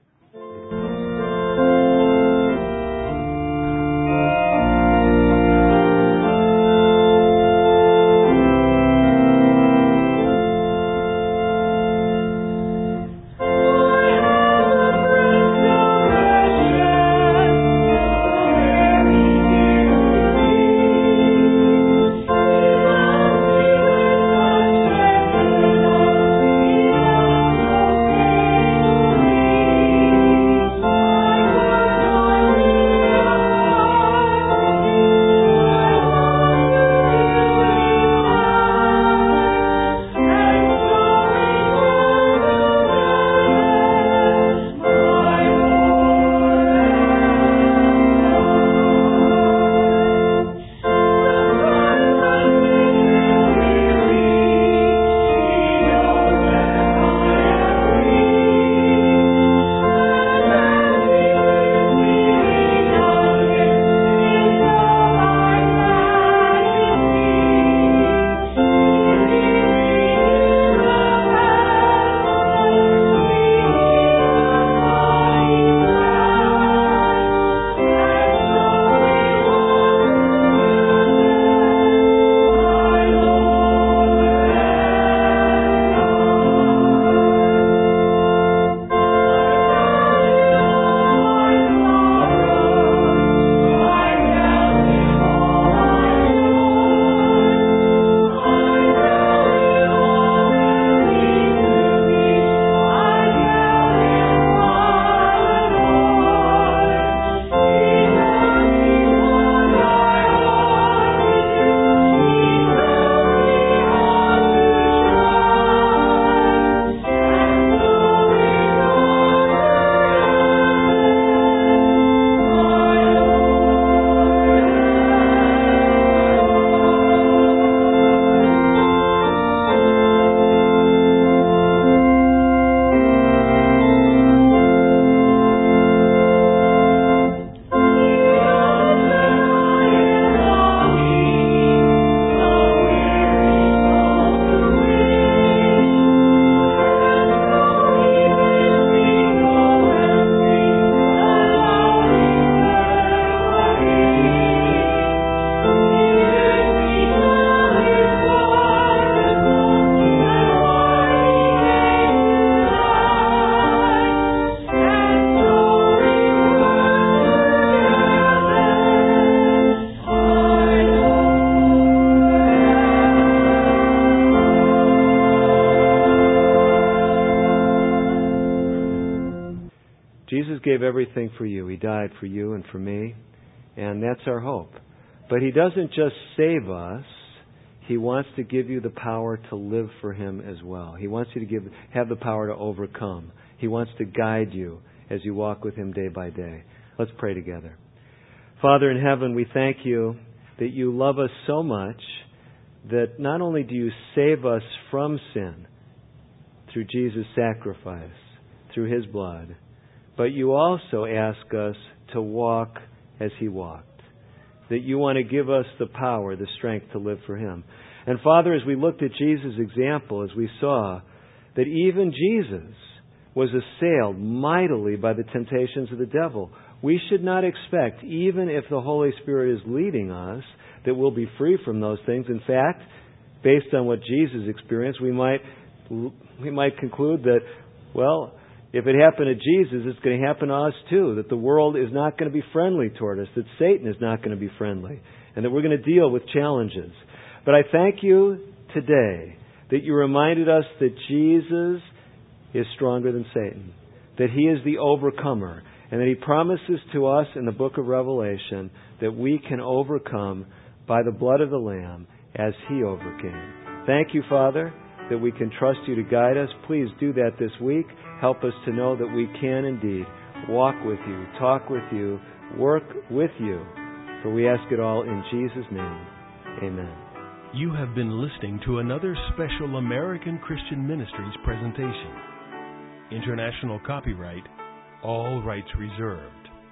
gave everything for you. He died for you and for me, and that's our hope. But He doesn't just save us. He wants to give you the power to live for Him as well. He wants you to give, have the power to overcome. He wants to guide you as you walk with Him day by day. Let's pray together. Father in heaven, we thank You that You love us so much that not only do You save us from sin through Jesus' sacrifice, through His blood, but You also ask us to walk as He walked. That You want to give us the power, the strength to live for Him. And Father, as we looked at Jesus' example, as we saw that even Jesus was assailed mightily by the temptations of the devil, we should not expect, even if the Holy Spirit is leading us, that we'll be free from those things. In fact, based on what Jesus experienced, we might we might conclude that, well, if it happened to Jesus, it's going to happen to us too, that the world is not going to be friendly toward us, that Satan is not going to be friendly, and that we're going to deal with challenges. But I thank You today that You reminded us that Jesus is stronger than Satan, that He is the overcomer, and that He promises to us in the book of Revelation that we can overcome by the blood of the Lamb as He overcame. Thank You, Father, that we can trust You to guide us. Please do that this week. Help us to know that we can indeed walk with You, talk with You, work with You. For we ask it all in Jesus' name. Amen. You have been listening to another special American Christian Ministries presentation. International copyright, all rights reserved.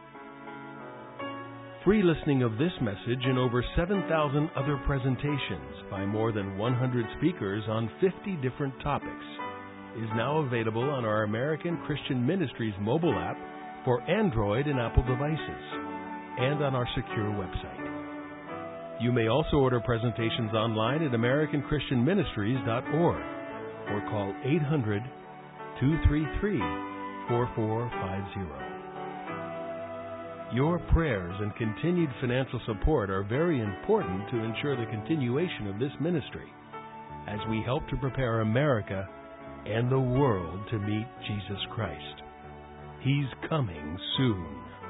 Free listening of this message and over seven thousand other presentations by more than one hundred speakers on fifty different topics is now available on our American Christian Ministries mobile app for Android and Apple devices and on our secure website. You may also order presentations online at american christian ministries dot org or call eight hundred, two three three, four four five zero. Your prayers and continued financial support are very important to ensure the continuation of this ministry as we help to prepare America and the world to meet Jesus Christ. He's coming soon.